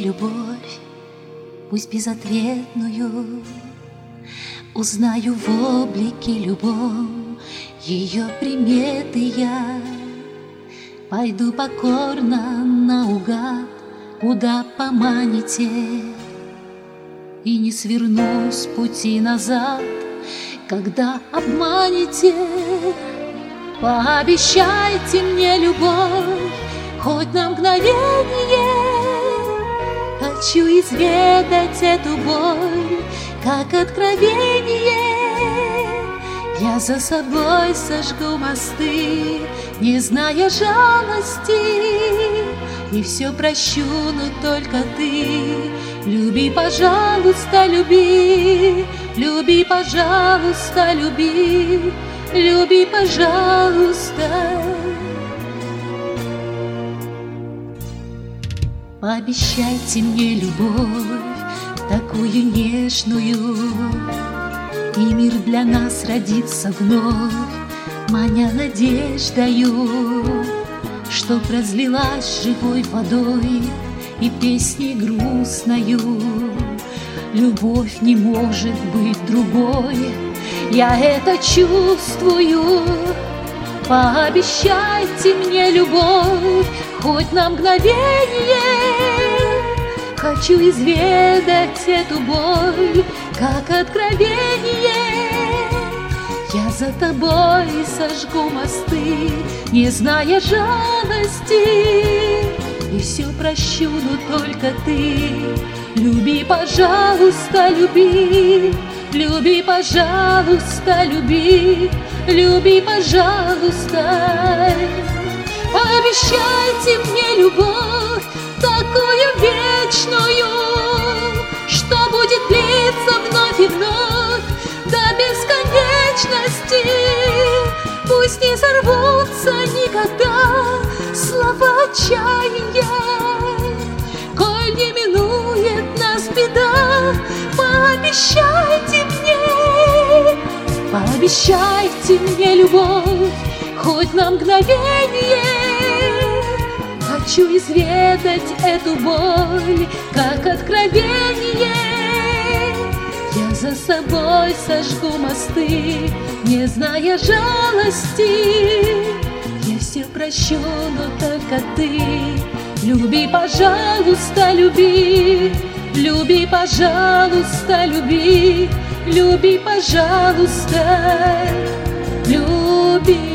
любовь, пусть безответную, узнаю в облике любом ее приметы я. Пойду покорно наугад, куда поманите, и не сверну с пути назад, когда обманете. Пообещайте мне любовь, хоть на мгновение. Хочу изведать эту боль, как откровение. Я за собой сожгу мосты, не зная жалости, и все прощу, но только ты. Люби, пожалуйста, люби, люби, пожалуйста, люби, люби, пожалуйста. Пообещайте мне любовь, такую нежную, и мир для нас родится вновь, маня надеждою, чтоб разлилась живой водой и песней грустною. Любовь не может быть другой, я это чувствую. Пообещайте мне любовь, хоть на мгновение. Хочу изведать эту боль, как откровение. Я за тобой сожгу мосты, не зная жалости, и все прощу, но только ты. Люби, пожалуйста, люби, люби, пожалуйста, люби, люби, пожалуйста. Пообещайте мне любовь, такую вечную, что будет длиться вновь и вновь до бесконечности. Пусть не сорвутся никогда слова отчаяния, коль не минует нас беда. Пообещайте мне любовь, хоть на мгновение. Хочу изведать эту боль, как откровение. Я за собой сожгу мосты, не зная жалости. Я все прощу, но только ты. Люби, пожалуйста, люби, люби, пожалуйста, люби, люби, пожалуйста, люби.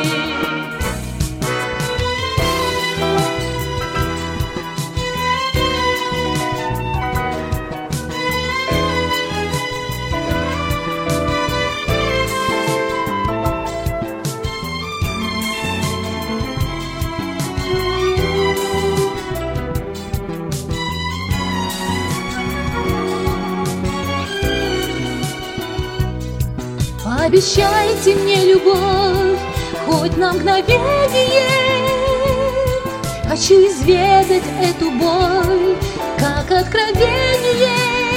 Пообещайте мне любовь, хоть на мгновение. Хочу изведать эту боль, как откровение.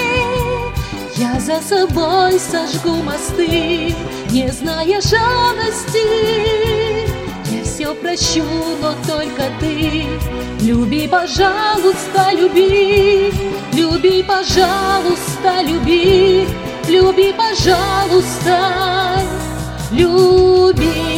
Я за собой сожгу мосты, не зная жалости. Я все прощу, но только ты. Люби, пожалуйста, люби, люби, пожалуйста, люби, люби, пожалуйста, люби.